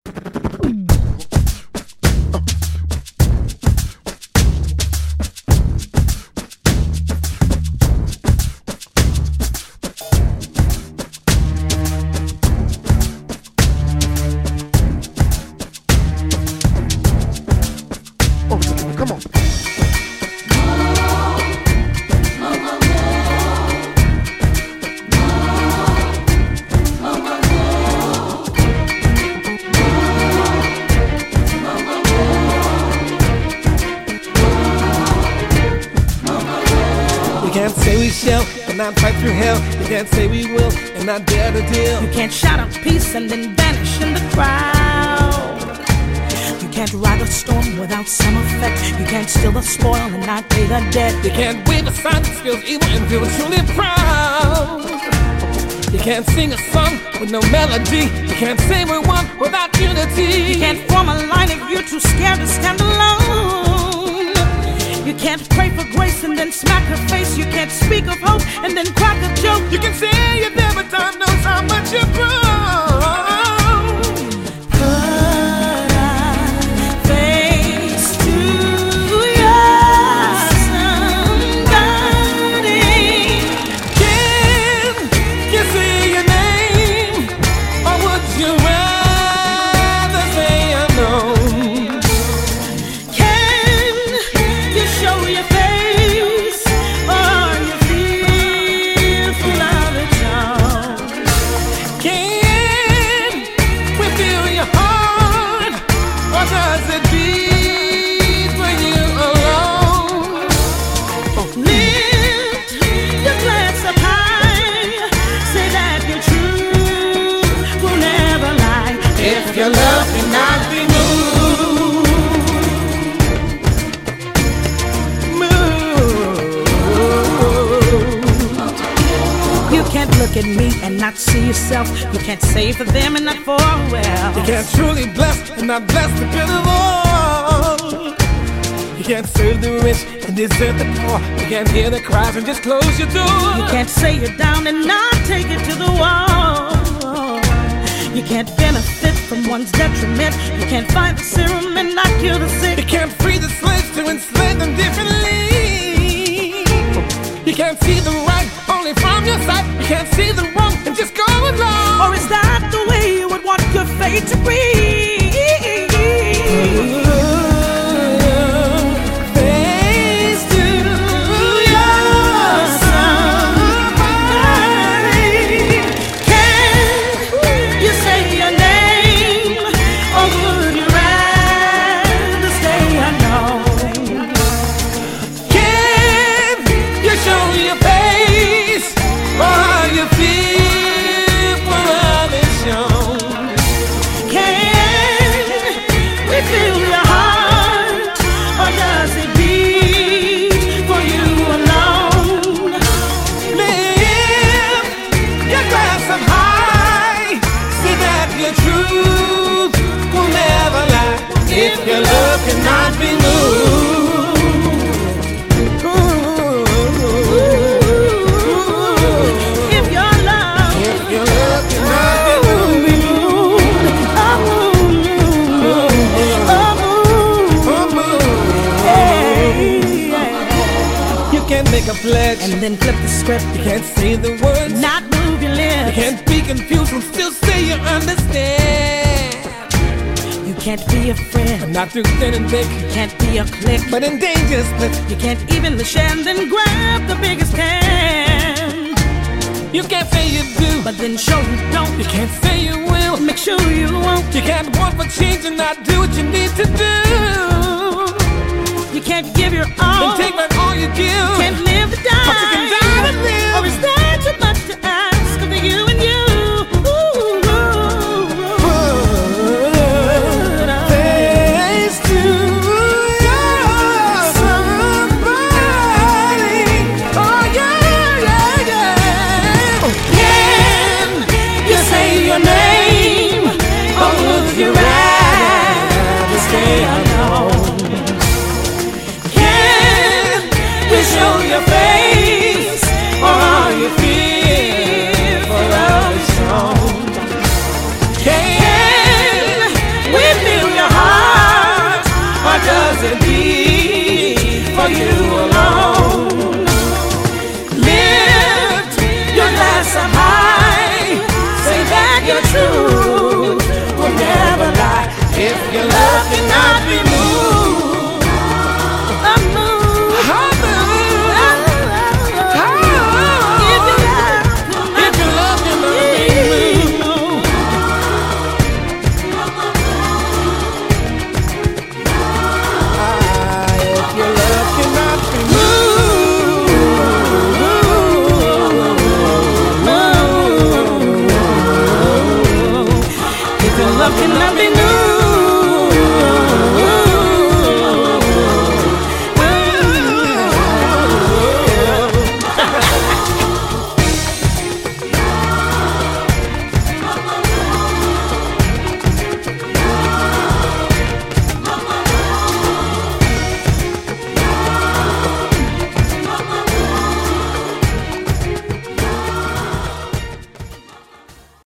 Come on. You can't say we shall and not fight through hell. You can't say we will and not dare to deal. You can't shout out peace and then vanish in the crowd. You can't ride a storm without some effect. You can't steal the spoil and not pay the debt. You can't wave a sign that feels evil and feel truly proud. You can't sing a song with no melody. You can't say we one without unity. You can't form a line if you're too scared to stand alone. You can't pray for grace and then smack her face. You can't speak of hope and then crack a joke. You can say you never time knows how much you've grown. Put a face to your somebody. Can you say your name, or would you rather say unknown? Can you show your face, or you feel full of its own? Can we feel your heart, or does it beat for you alone? Lift your glass up high, say that your truth will never lie. If your love cannot be moved, You can't look at me and not see yourself. You can't say for them and not for well. you can't truly bless and not bless the pitiful. You can't serve the rich and desert the poor. You can't hear the cries and just close your door. You can't say you're down and not take it to the wall. You can't benefit from one's detriment. You can't find the serum and not cure the sick. You can't free the slaves to enslave them differently. You can't see the right only from your sight. You can't see the wrong and just go along. Or is that the way you would want your fate to be? Face to your somebody. Can you say your name, or would you rather stay unknown? Can you show your face, or you feel for others shown? Can we feel your heart, or does it beat for you alone? Lift your glass up high, say that your truth will never lie. If your love cannot be moved, If your love if your love cannot be moved, you can't make a pledge and then flip the script, you can't say the words, not move your you lips. can't be confused and still say you understand. You can't be a friend, Not through thin and thick, you can't be a clique. but in danger split. You can't even share and then grab the biggest hand. You can't say you do, But then show you don't. you can't say you will. Make sure you won't. You can't want for change and not do what you need to do. You can't give your all. Then take back all you give. Can't live to die. But you can die to live. Or is that too much to ask of you and you? Face to your somebody. Oh yeah, yeah, yeah. Can you say your name, or would you rather stay alone? Can you show your face, or are you fear for others shown? Can your truth will never lie. If you love